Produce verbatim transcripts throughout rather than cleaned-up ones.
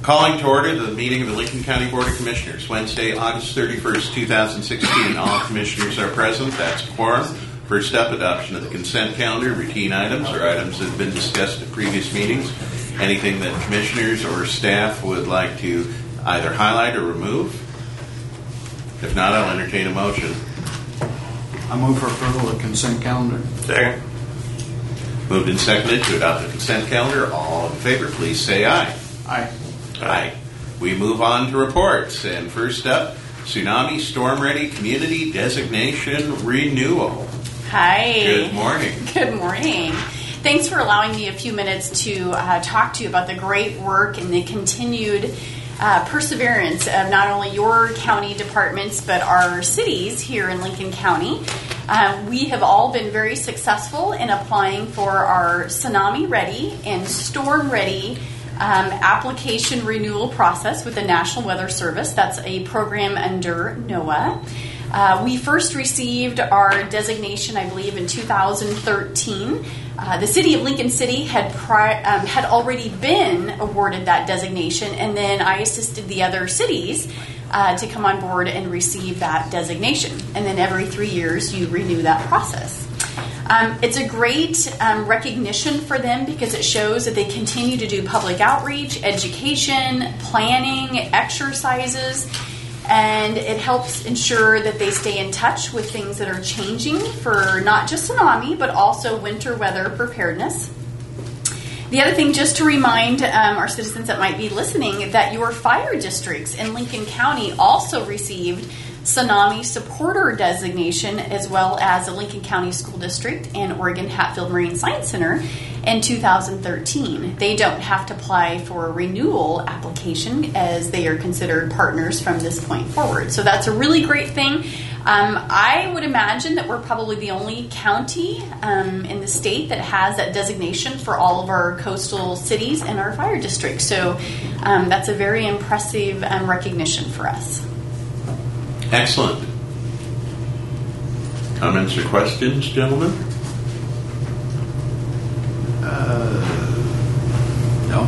Calling to order the meeting of the Lincoln County Board of Commissioners, Wednesday, August thirty-first, twenty sixteen. All commissioners are present. That's quorum. First up, adoption of the consent calendar, routine items or items that have been discussed at previous meetings. Anything that commissioners or staff would like to either highlight or remove? If not, I'll entertain a motion. I move for approval of the consent calendar. Second. Moved and seconded to adopt the consent calendar. All in favor, please say aye. Aye. Aye. We move on to reports. And first up, Tsunami Storm Ready Community Designation Renewal. Hi. Good morning. Good morning. Thanks for allowing me a few minutes to uh, talk to you about the great work and the continued uh, perseverance of not only your county departments but our cities here in Lincoln County. Um, we have all been very successful in applying for our Tsunami Ready and Storm Ready Um, application renewal process with the National Weather Service. That's a program under NOAA. Uh, we first received our designation, I believe, in two thousand thirteen. Uh, the city of Lincoln City had pri- um, had already been awarded that designation, and then I assisted the other cities uh, to come on board and receive that designation. And then every three years, you renew that process. Um, it's a great um, recognition for them because it shows that they continue to do public outreach, education, planning, exercises, and it helps ensure that they stay in touch with things that are changing for not just tsunami, but also winter weather preparedness. The other thing, just to remind um, our citizens that might be listening, that your fire districts in Lincoln County also received Tsunami Supporter Designation, as well as the Lincoln County School District and Oregon Hatfield Marine Science Center in two thousand thirteen. They don't have to apply for a renewal application as they are considered partners from this point forward. So that's a really great thing. Um, I would imagine that we're probably the only county um, in the state that has that designation for all of our coastal cities and our fire districts. So um, that's a very impressive um, recognition for us. Excellent. Comments or questions, gentlemen? Uh, no.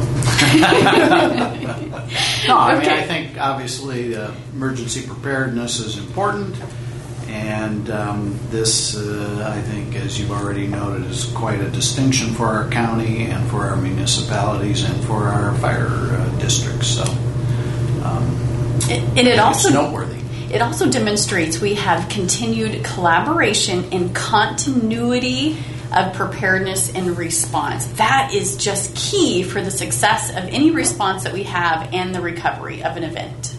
no, I mean, I think obviously uh, emergency preparedness is important, and um, this, uh, I think, as you've already noted, is quite a distinction for our county and for our municipalities and for our fire uh, districts. So, um, and, and it also it's noteworthy. It also demonstrates we have continued collaboration and continuity of preparedness and response. That is just key for the success of any response that we have and the recovery of an event.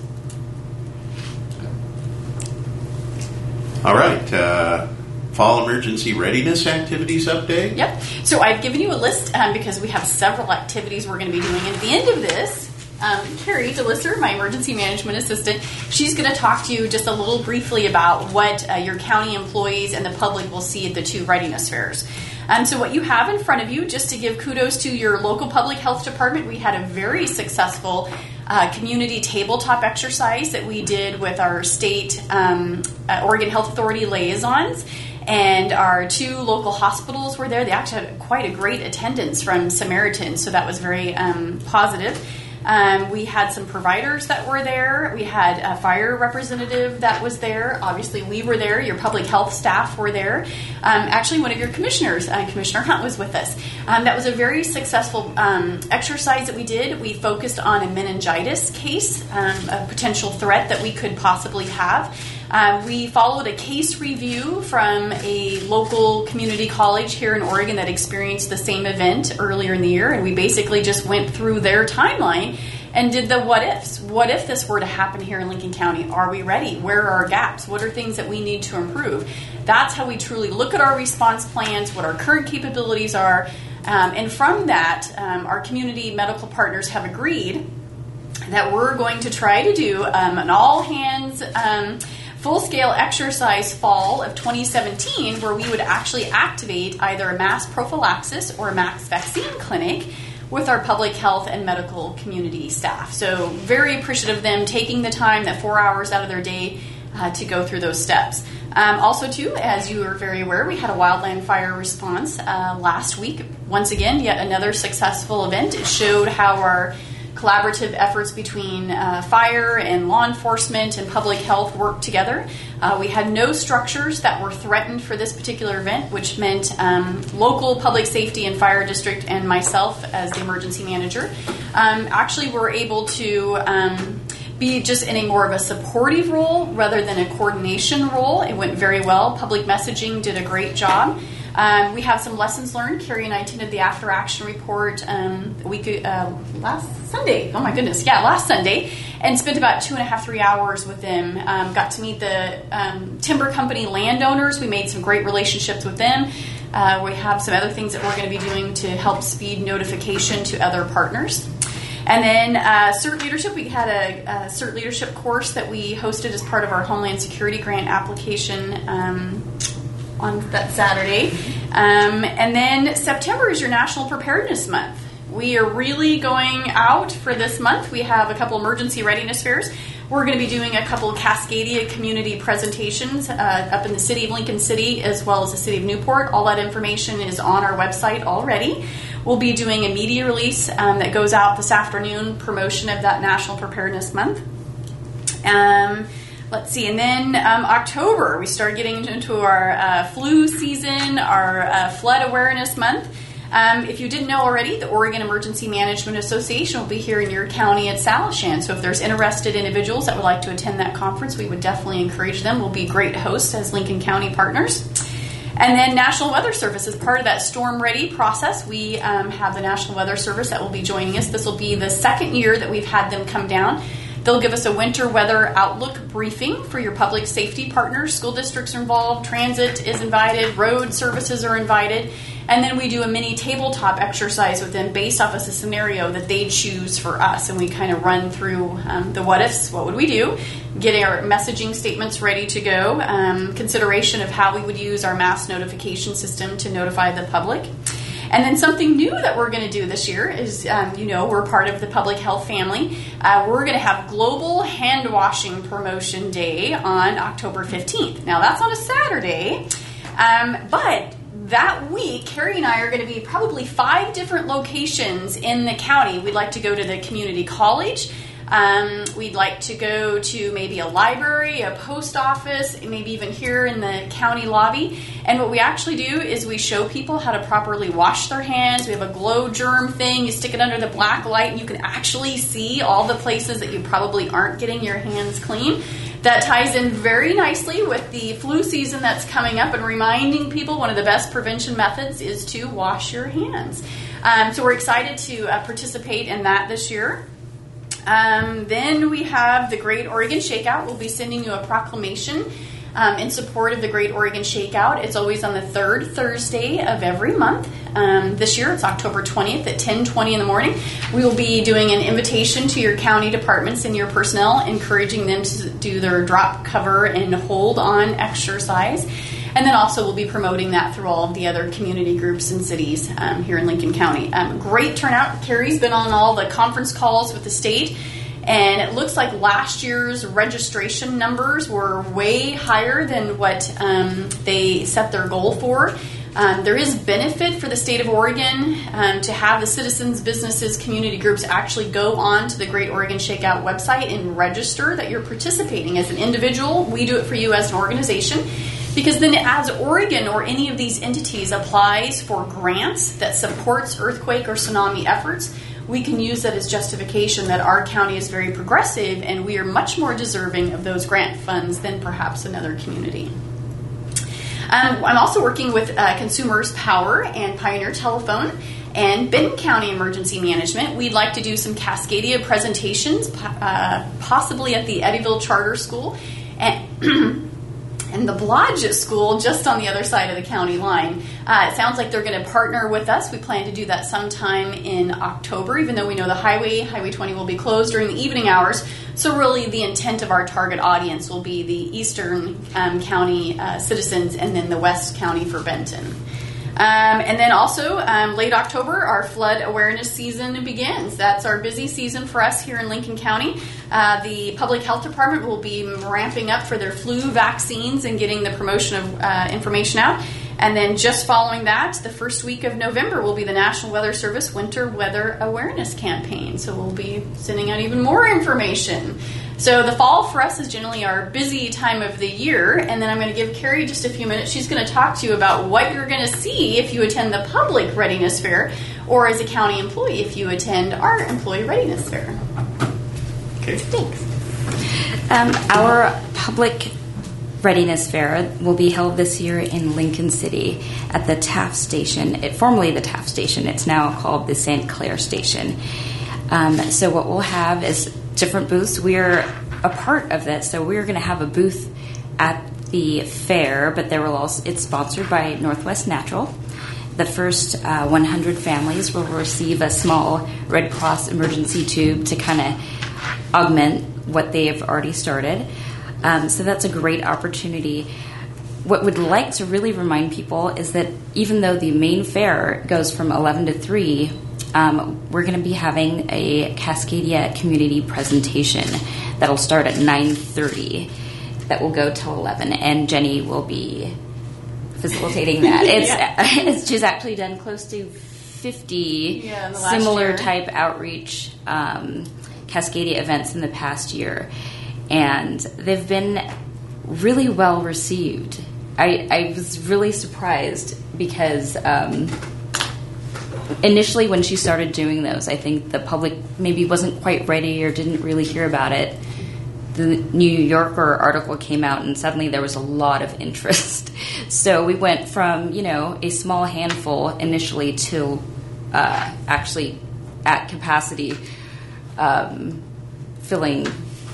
All right. Uh, fall emergency readiness activities update? Yep. So I've given you a list um, because we have several activities we're going to be doing. At the end of this, Um, Carrie DeLisser, my emergency management assistant, she's going to talk to you just a little briefly about what uh, your county employees and the public will see at the two readiness fairs. Um, so what you have in front of you, just to give kudos to your local public health department, we had a very successful uh, community tabletop exercise that we did with our state um, uh, Oregon Health Authority liaisons. And our two local hospitals were there. They actually had quite a great attendance from Samaritan, so that was very um, positive. Um, we had some providers that were there. We had a fire representative that was there. Obviously, we were there. Your public health staff were there. Um, actually, one of your commissioners, uh, Commissioner Hunt, was with us. Um, that was a very successful um, exercise that we did. We focused on a meningitis case, um, a potential threat that we could possibly have. Um, we followed a case review from a local community college here in Oregon that experienced the same event earlier in the year, and we basically just went through their timeline and did the what ifs. What if this were to happen here in Lincoln County? Are we ready? Where are our gaps? What are things that we need to improve? That's how we truly look at our response plans, what our current capabilities are, um, and from that, um, our community medical partners have agreed that we're going to try to do um, an all-hands um, full-scale exercise fall of twenty seventeen where we would actually activate either a mass prophylaxis or a mass vaccine clinic with our public health and medical community staff. So very appreciative of them taking the time, that four hours out of their day uh, to go through those steps. Um, also, too, as you are very aware, we had a wildland fire response uh, last week. Once again, yet another successful event. It showed how our collaborative efforts between uh, fire and law enforcement and public health work together. Uh, we had no structures that were threatened for this particular event, which meant um, local public safety and fire district and myself as the emergency manager um, actually were able to um, be just in a more of a supportive role rather than a coordination role. It went very well. Public messaging did a great job. Um, we have some lessons learned. Carrie and I attended the after action report um, a week uh, last Sunday. Oh my goodness, yeah, last Sunday, and spent about two and a half, three hours with them. Um, got to meet the um, timber company landowners. We made some great relationships with them. Uh, we have some other things that we're going to be doing to help speed notification to other partners. And then uh, CERT Leadership, we had a, a CERT Leadership course that we hosted as part of our Homeland Security Grant application um, on that Saturday. Um, and then September is your National Preparedness Month. We are really going out for this month. We have a couple emergency readiness fairs. We're going to be doing a couple of Cascadia community presentations uh, up in the city of Lincoln City as well as the city of Newport. All that information is on our website already. We'll be doing a media release um, that goes out this afternoon, promotion of that National Preparedness Month. Um, let's see, and then um, October, we start getting into our uh, flu season, our uh, flood awareness month. Um, if you didn't know already, the Oregon Emergency Management Association will be here in your county at Salishan. So if there's interested individuals that would like to attend that conference, we would definitely encourage them. We'll be great hosts as Lincoln County partners. And then National Weather Service is part of that storm ready process. We um, have the National Weather Service that will be joining us. This will be the second year that we've had them come down. They'll give us a winter weather outlook briefing for your public safety partners. School districts are involved, transit is invited, road services are invited, and then we do a mini tabletop exercise with them based off of a scenario that they choose for us, and we kind of run through um, the what ifs, what would we do, get our messaging statements ready to go, um, consideration of how we would use our mass notification system to notify the public. And then something new that we're going to do this year is, um, you know, we're part of the public health family. Uh, we're going to have Global Hand Washing Promotion Day on October fifteenth. Now, that's on a Saturday, um, but that week, Carrie and I are going to be probably five different locations in the county. We'd like to go to the community college. Um, we'd like to go to maybe a library, a post office, maybe even here in the county lobby. And what we actually do is we show people how to properly wash their hands. We have a glow germ thing. You stick it under the black light and you can actually see all the places that you probably aren't getting your hands clean. That ties in very nicely with the flu season that's coming up and reminding people one of the best prevention methods is to wash your hands. Um, so we're excited to uh, participate in that this year. Um, then we have the Great Oregon Shakeout. We'll be sending you a proclamation um, in support of the Great Oregon Shakeout. It's always on the third Thursday of every month. Um, this year it's October twentieth at ten twenty in the morning. We will be doing an invitation to your county departments and your personnel, encouraging them to do their drop, cover, and hold on exercise. And then also we'll be promoting that through all of the other community groups and cities um, here in Lincoln County. Um, great turnout. Carrie's been on all the conference calls with the state, and it looks like last year's registration numbers were way higher than what um, they set their goal for. Um, there is benefit for the state of Oregon um, to have the citizens, businesses, community groups actually go on to the Great Oregon Shakeout website and register that you're participating as an individual. We do it for you as an organization. Because then as Oregon or any of these entities applies for grants that supports earthquake or tsunami efforts, we can use that as justification that our county is very progressive and we are much more deserving of those grant funds than perhaps another community. Um, I'm also working with uh, Consumers Power and Pioneer Telephone and Benton County Emergency Management. We'd like to do some Cascadia presentations, uh, possibly at the Eddyville Charter School. And and the Blodgett School just on the other side of the county line. Uh, it sounds like they're going to partner with us. We plan to do that sometime in October, even though we know the highway, Highway twenty, will be closed during the evening hours. So really the intent of our target audience will be the Eastern um, County uh, citizens and then the West County for Benton. Um, and then also, um, late October, our flood awareness season begins. That's our busy season for us here in Lincoln County. Uh, the Public Health Department will be ramping up for their flu vaccines and getting the promotion of uh, information out. And then just following that, the first week of November will be the National Weather Service Winter Weather Awareness Campaign. So we'll be sending out even more information. So the fall for us is generally our busy time of the year. And then I'm going to give Carrie just a few minutes. She's going to talk to you about what you're going to see if you attend the Public Readiness Fair, or as a county employee if you attend our Employee Readiness Fair. Okay. Thanks. Um, our Public Readiness Fair will be held this year in Lincoln City at the Taft Station. It, formerly the Taft Station. It's now called the Saint Clair Station. Um, so what we'll have is different booths. We're a part of that, so we're going to have a booth at the fair, but there will also, it's sponsored by Northwest Natural. The first uh, one hundred families will receive a small Red Cross emergency tube to kind of augment what they have already started. Um, so that's a great opportunity. What we'd like to really remind people is that even though the main fair goes from eleven to three, um, we're going to be having a Cascadia community presentation that'll start at nine thirty that will go till eleven, and Jenny will be facilitating that. It's, Yeah. it's she's actually done close to fifty Yeah, in the last similar year. type outreach um, Cascadia events in the past year, and they've been really well received. I, I was really surprised because um, initially when she started doing those, I think the public maybe wasn't quite ready or didn't really hear about it. The New Yorker article came out and suddenly there was a lot of interest. So we went from, you know, a small handful initially to uh, actually at capacity um, filling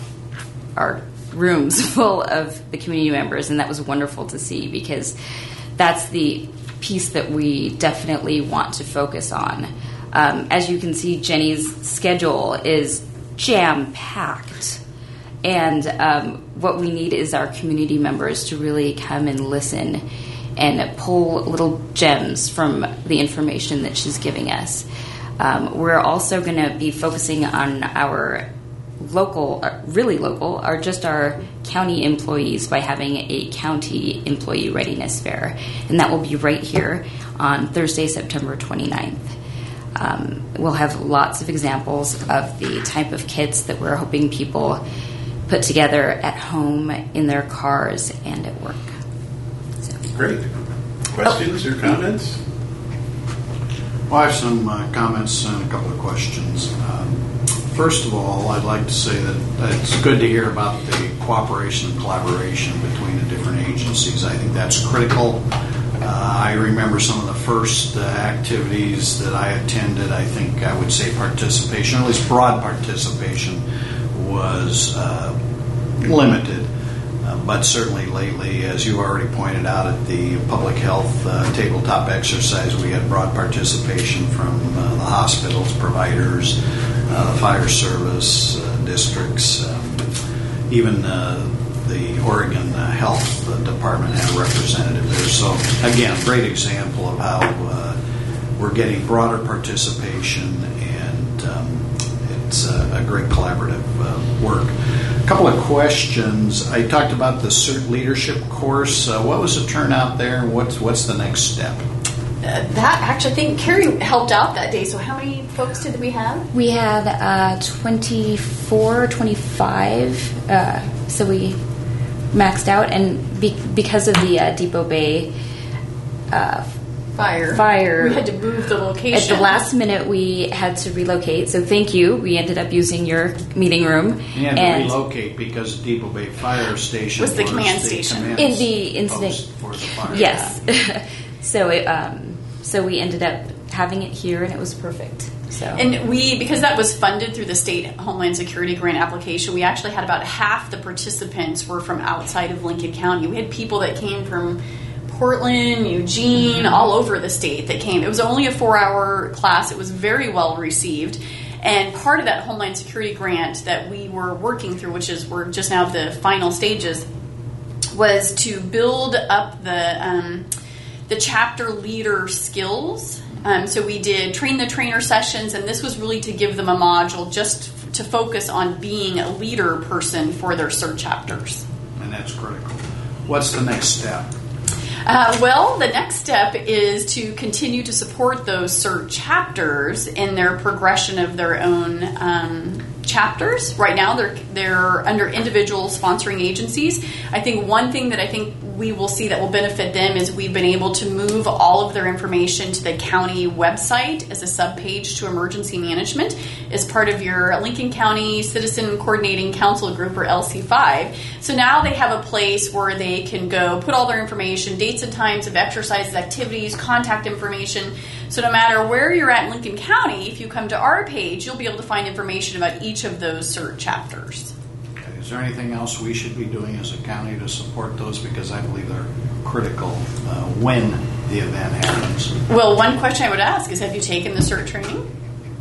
our rooms full of the community members, and that was wonderful to see because that's the piece that we definitely want to focus on. Um, as you can see, Jenny's schedule is jam-packed. And um, what we need is our community members to really come and listen and pull little gems from the information that she's giving us. Um, we're also going to be focusing on our local, uh, really local, or just our county employees by having a county employee readiness fair. And that will be right here on Thursday, September twenty-ninth. Um, we'll have lots of examples of the type of kits that we're hoping people put together at home, in their cars, and at work. So. Great. Questions or comments? Well, I have some uh, comments and a couple of questions. Um, first of all, I'd like to say that it's good to hear about the cooperation and collaboration between the different agencies. I think that's critical. Uh, I remember some of the first uh, activities that I attended. I think I would say participation, or at least broad participation, was uh, limited. Uh, but certainly lately, as you already pointed out at the public health uh, tabletop exercise, we had broad participation from uh, the hospitals, providers, uh, the fire service, uh, districts, um, even uh, the Oregon uh, Health uh, Department had a representative there. So again, a great example of how uh, we're getting broader participation, and um, it's a, a great collaborative uh, work. A couple of questions. I talked about the CERT leadership course. Uh, what was the turnout there, and what's what's the next step? Uh, that actually, I think Carrie helped out that day. So how many folks did we have? We had uh, twenty-four, twenty-five, uh, so we maxed out, and be- because of the uh, Depot Bay uh, Fire. fire, We had to move the location. at the last minute we had to relocate, so thank you. We ended up using your meeting room. You had to and relocate because Depot Bay Fire Station Was the command station. command In the incident- post for the fire. Yes. so it, um, so we ended up having it here, and it was perfect. So And we, because that was funded through the state Homeland Security grant application, we actually had about half the participants were from outside of Lincoln County. We had people that came from Portland, Eugene, mm-hmm. all over the state that came. It was only a four-hour class. It was very well received. And part of that Homeland Security grant that we were working through, which is we're just now at the final stages, was to build up the um, the chapter leader skills. Um, so we did train the trainer sessions, and this was really to give them a module just f- to focus on being a leader person for their CERT chapters. And that's critical. What's the next step? Uh, well, the next step is to continue to support those CERT chapters in their progression of their own um, chapters. Right now, they're they're under individual sponsoring agencies. I think one thing that I think we will see that will benefit them is we've been able to move all of their information to the county website as a subpage to emergency management as part of your Lincoln County Citizen Coordinating Council Group, or L C five. So now they have a place where they can go put all their information, dates and times of exercises, activities, contact information. So no matter where you're at in Lincoln County, if you come to our page, you'll be able to find information about each of those CERT chapters. Okay. Is there anything else we should be doing as a county to support those? Because I believe they're critical uh, when the event happens. Well, one question I would ask is, have you taken the CERT training?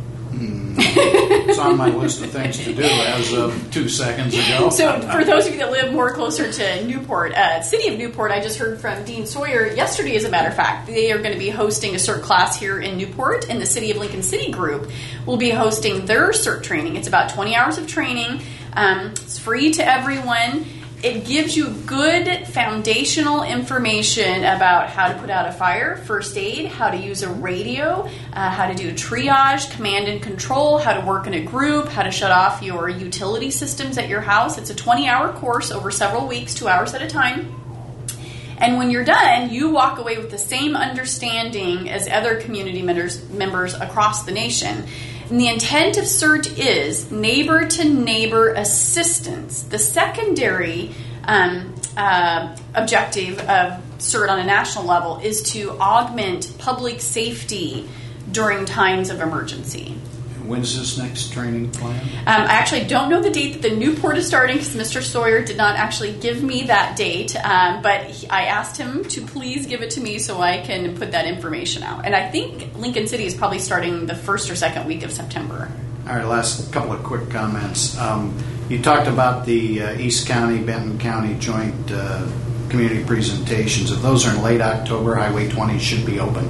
It's on my list of things to do as of two seconds ago. So for those of you that live more closer to Newport, uh, City of Newport, I just heard from Dean Sawyer yesterday, as a matter of fact. They are going to be hosting a CERT class here in Newport, and the City of Lincoln City Group will be hosting their CERT training. It's about twenty hours of training. Um, it's free to everyone. It gives you good foundational information about how to put out a fire, first aid, how to use a radio, uh, how to do triage, command and control, how to work in a group, how to shut off your utility systems at your house. It's a twenty-hour course over several weeks, two hours at a time. And when you're done, you walk away with the same understanding as other community members, members across the nation. And the intent of CERT is neighbor-to-neighbor assistance. The secondary um, uh, objective of CERT on a national level is to augment public safety during times of emergency. When's this next training plan? Um, I actually don't know the date that the Newport is starting, because Mister Sawyer did not actually give me that date, um, but he, I asked him to please give it to me so I can put that information out. And I think Lincoln City is probably starting the first or second week of September. All right, last couple of quick comments. Um, you talked about the uh, East County, Benton County joint uh, community presentations. If those are in late October, Highway twenty should be open.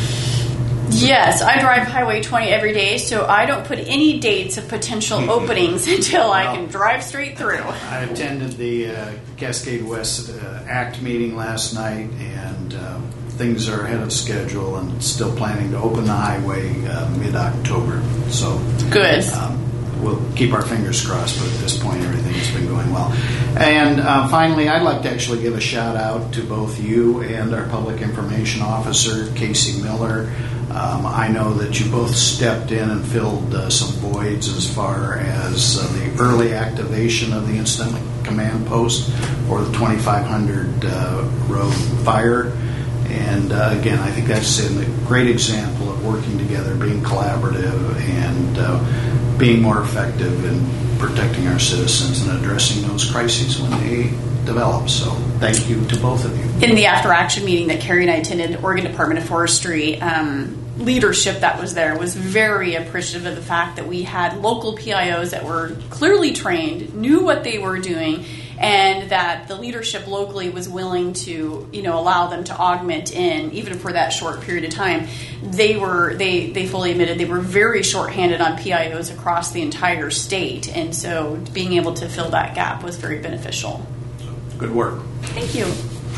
Yes, I drive Highway twenty every day, so I don't put any dates of potential openings until I can drive straight through. I attended the uh, Cascade West uh, ACT meeting last night, and uh, things are ahead of schedule and still planning to open the highway uh, mid-October. So Good. Um, we'll keep our fingers crossed, but at this point everything has been going well. And uh, finally, I'd like to actually give a shout out to both you and our Public Information Officer, Casey Miller. Um, I know that you both stepped in and filled uh, some voids as far as uh, the early activation of the Incident Command Post or the twenty-five hundred uh, road fire. And uh, again, I think that's a great example of working together, being collaborative, and uh, being more effective in protecting our citizens and addressing those crises when they develop. So thank you to both of you. In the after-action meeting that Carrie and I attended, Oregon Department of Forestry um, leadership that was there was very appreciative of the fact that we had local P I Os that were clearly trained, knew what they were doing, and that the leadership locally was willing to, you know, allow them to augment in, even for that short period of time. They were, they, they fully admitted they were very shorthanded on P I Os across the entire state, and so being able to fill that gap was very beneficial. Good work. Thank you.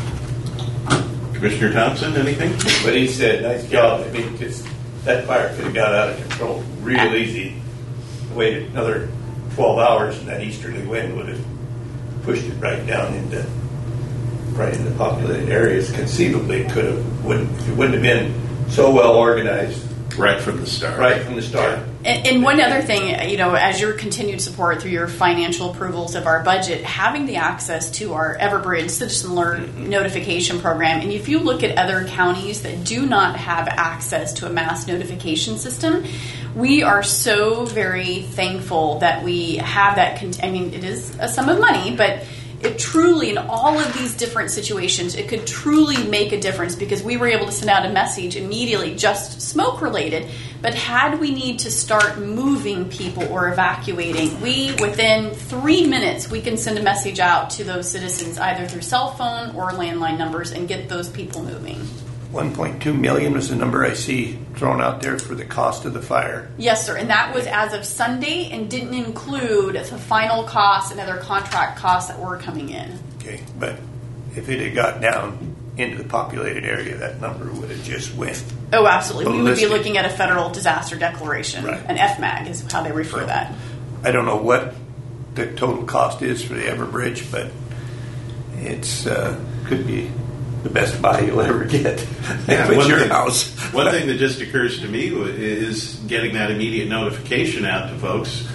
Commissioner Thompson, anything? But he said, nice job. I mean, just, that fire could have got out of control real easy. Waited another twelve hours, and that easterly wind would have pushed it right down into right into populated areas. Conceivably, could have wouldn't it wouldn't have been so well organized Right from the start. right from the start. And, and one other thing, you know, as your continued support through your financial approvals of our budget, having the access to our Everbridge Citizen Alert mm-hmm. notification program, and if you look at other counties that do not have access to a mass notification system, we are so very thankful that we have that. Con- I mean, it is a sum of money, but it truly, in all of these different situations, it could truly make a difference, because we were able to send out a message immediately, just smoke related. But had we need to start moving people or evacuating, we, within three minutes, we can send a message out to those citizens either through cell phone or landline numbers and get those people moving. one point two million was the number I see thrown out there for the cost of the fire. Yes, sir. And that was as of Sunday and didn't include the final costs and other contract costs that were coming in. Okay, but if it had got down into the populated area, that number would have just went. Oh, absolutely. We would be ballistic. looking at a federal disaster declaration. Right. An F MAG is how they refer So, that. I don't know what the total cost is for the Everbridge, but it's uh, could be the best buy you'll ever get Yeah, with one your thing- house. One thing that just occurs to me is getting that immediate notification out to folks.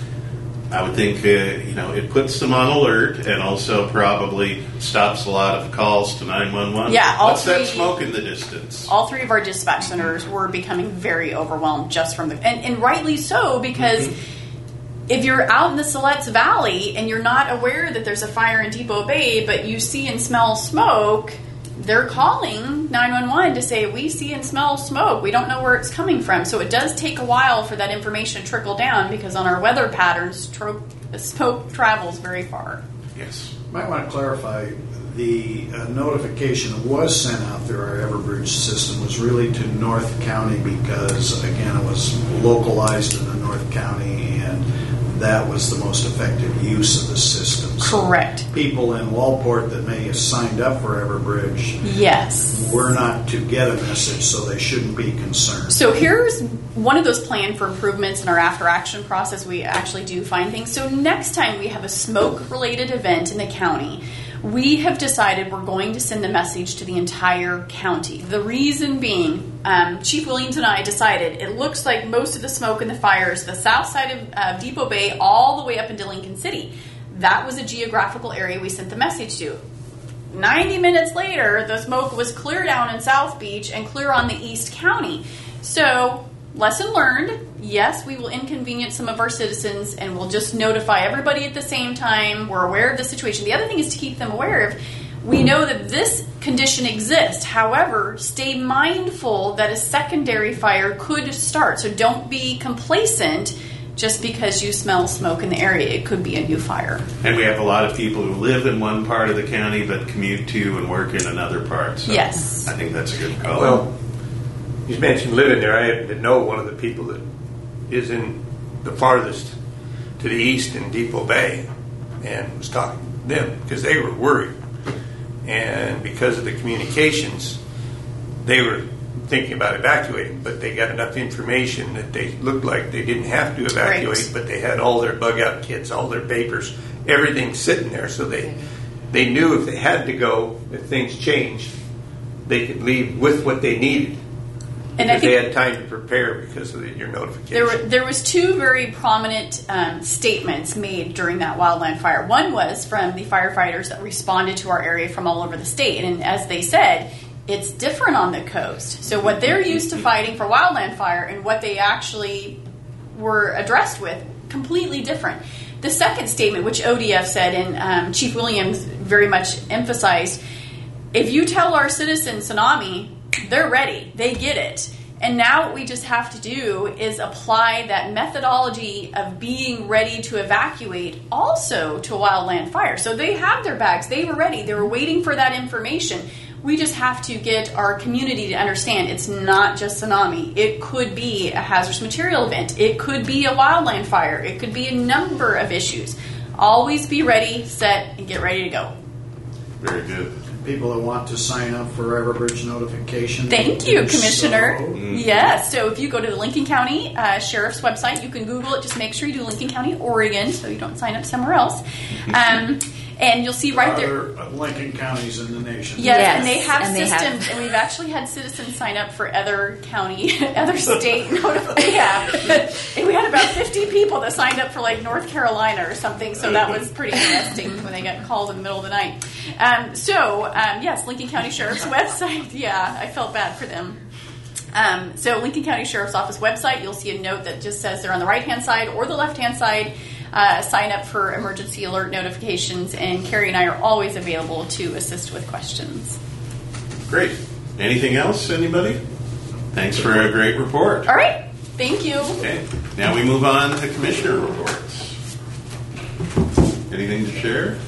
I would think uh, you know it puts them on alert and also probably stops a lot of calls to nine one one. Yeah, all What's that three- smoke in the distance? All three of our dispatch centers were becoming very overwhelmed just from the, and, and rightly so, because Mm-hmm. if you're out in the Siletz Valley and you're not aware that there's a fire in Depot Bay, but you see and smell smoke, they're calling nine one one to say, we see and smell smoke. We don't know where it's coming from. So it does take a while for that information to trickle down, because on our weather patterns, tro- smoke travels very far. Yes. Might want to clarify, the uh, notification that was sent out through our Everbridge system was really to North County because, again, it was localized in the North County, and that was the most effective use of the system. So Correct. people in Walport that may have signed up for Everbridge Yes. were not to get a message, so they shouldn't be concerned. So here's one of those plan for improvements in our after action process. We actually do find things. So next time we have a smoke related event in the county, we have decided we're going to send the message to the entire county. The reason being, um, Chief Williams and I decided it looks like most of the smoke and the fires, the south side of uh, Depot Bay all the way up into Lincoln City. That was a geographical area we sent the message to. ninety minutes later, the smoke was clear down in South Beach and clear on the East County. So, lesson learned. Yes, we will inconvenience some of our citizens and we'll just notify everybody at the same time. We're aware of the situation. The other thing is to keep them aware of, we know that this condition exists. However, stay mindful that a secondary fire could start. So don't be complacent just because you smell smoke in the area. It could be a new fire. And we have a lot of people who live in one part of the county but commute to and work in another part. So Yes. I think that's a good call. Well, you mentioned living there. I happen to know one of the people that is in the farthest to the east in Depot Bay, and was talking to them because they were worried. And because of the communications, they were thinking about evacuating, but they got enough information that they looked like they didn't have to evacuate, Right. but they had all their bug out kits, all their papers, everything sitting there. So they they knew if they had to go, if things changed, they could leave with what they needed. And I Because they think had time to prepare because of the, your notification. There, were, there was two very prominent um, statements made during that wildland fire. One was from the firefighters that responded to our area from all over the state, and as they said, it's different on the coast. So what they're used to fighting for wildland fire and what they actually were addressed with, completely different. The second statement, which O D F said, and um, Chief Williams very much emphasized, if you tell our citizens tsunami, they're ready. They get it. And now what we just have to do is apply that methodology of being ready to evacuate also to a wildland fire. So they have their bags. They were ready. They were waiting for that information. We just have to get our community to understand it's not just tsunami. It could be a hazardous material event. It could be a wildland fire. It could be a number of issues. Always be ready, set, and get ready to go. Very good. People that want to sign up for Everbridge notification. Thank you, do Commissioner. so. Yes, so if you go to the Lincoln County uh, Sheriff's website, you can Google it. Just make sure you do Lincoln County, Oregon, so you don't sign up somewhere else. Um, and you'll see right there. Other Lincoln counties in the nation. Yes, Yes, and they have and they have- systems, and we've actually had citizens sign up for other county, other state notifications. Yeah, and we had about fifty people that signed up for like North Carolina or something. So that was pretty interesting when they got called in the middle of the night. Um, so um, yes, Lincoln County Sheriff's website. Yeah, I felt bad for them. Um, so Lincoln County Sheriff's Office website, you'll see a note that just says they're on the right-hand side or the left-hand side. Uh, sign up for emergency alert notifications, and Carrie and I are always available to assist with questions. Great. Anything else, anybody? Thanks for a great report. All right. Thank you. Okay. Now we move on to commissioner reports. Anything to share?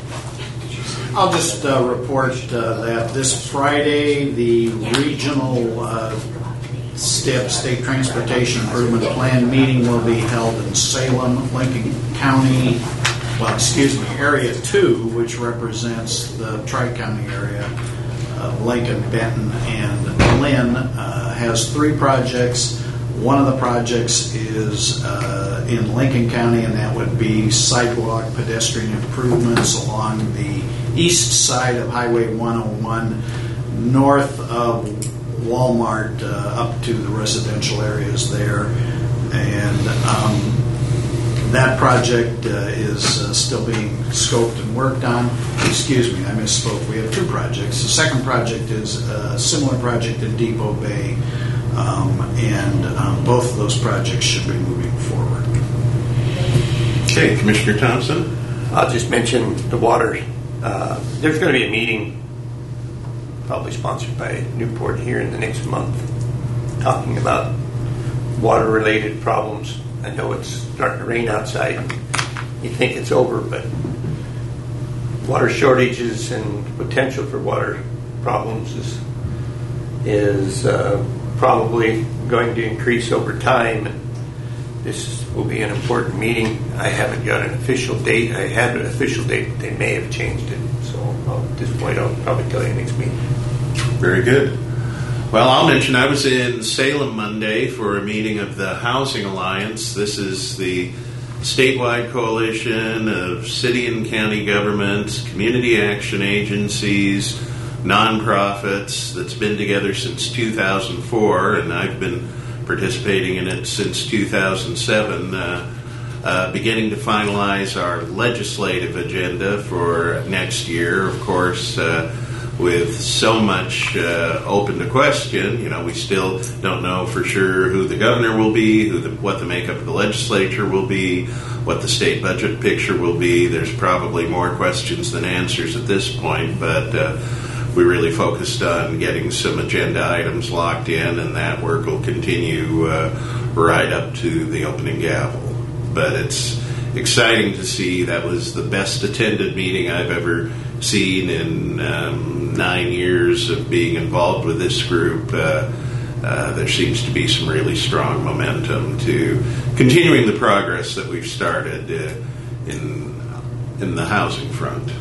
I'll just uh, report uh, that this Friday, the regional uh, STIP, State Transportation Improvement Plan meeting will be held in Salem, Lincoln County, well, excuse me, Area two, which represents the Tri-County area. of Lincoln, Benton, and Lynn uh, has three projects. One of the projects is uh, in Lincoln County, and that would be sidewalk pedestrian improvements along the east side of Highway one oh one, north of Walmart, uh, up to the residential areas there. And um, that project uh, is uh, still being scoped and worked on. Excuse me, I misspoke. We have two projects. The second project is a similar project in Depot Bay, um, and um, both of those projects should be moving forward. Okay, Commissioner Thompson. I'll just mention the water. Uh, there's going to be a meeting, probably sponsored by Newport, here in the next month, talking about water-related problems. I know it's starting to rain outside. You think it's over, but water shortages and potential for water problems is is uh, probably going to increase over time. And this will be an important meeting. I haven't got an official date. I had an official date, but they may have changed it. So I'll, at this point, I'll probably tell you next meeting. Very good. Well, I'll mention I was in Salem Monday for a meeting of the Housing Alliance. This is the statewide coalition of city and county governments, community action agencies, nonprofits that's been together since two thousand four, and I've been participating in it since two thousand seven, uh, uh, beginning to finalize our legislative agenda for next year. Of course, uh, with so much uh, open to question, you know, we still don't know for sure who the governor will be, who the, what the makeup of the legislature will be, what the state budget picture will be. There's probably more questions than answers at this point, but uh, we really focused on getting some agenda items locked in, and that work will continue uh, right up to the opening gavel. But it's exciting to see. That was the best attended meeting I've ever seen in um, nine years of being involved with this group. Uh, uh, there seems to be some really strong momentum to continuing the progress that we've started uh, in in the housing front.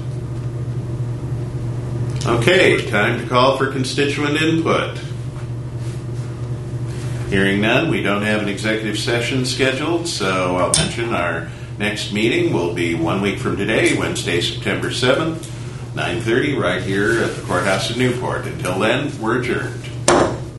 Okay, time to call for constituent input. Hearing none, we don't have an executive session scheduled, so I'll mention our next meeting will be one week from today, Wednesday, September seventh, nine thirty, right here at the Courthouse in Newport. Until then, we're adjourned.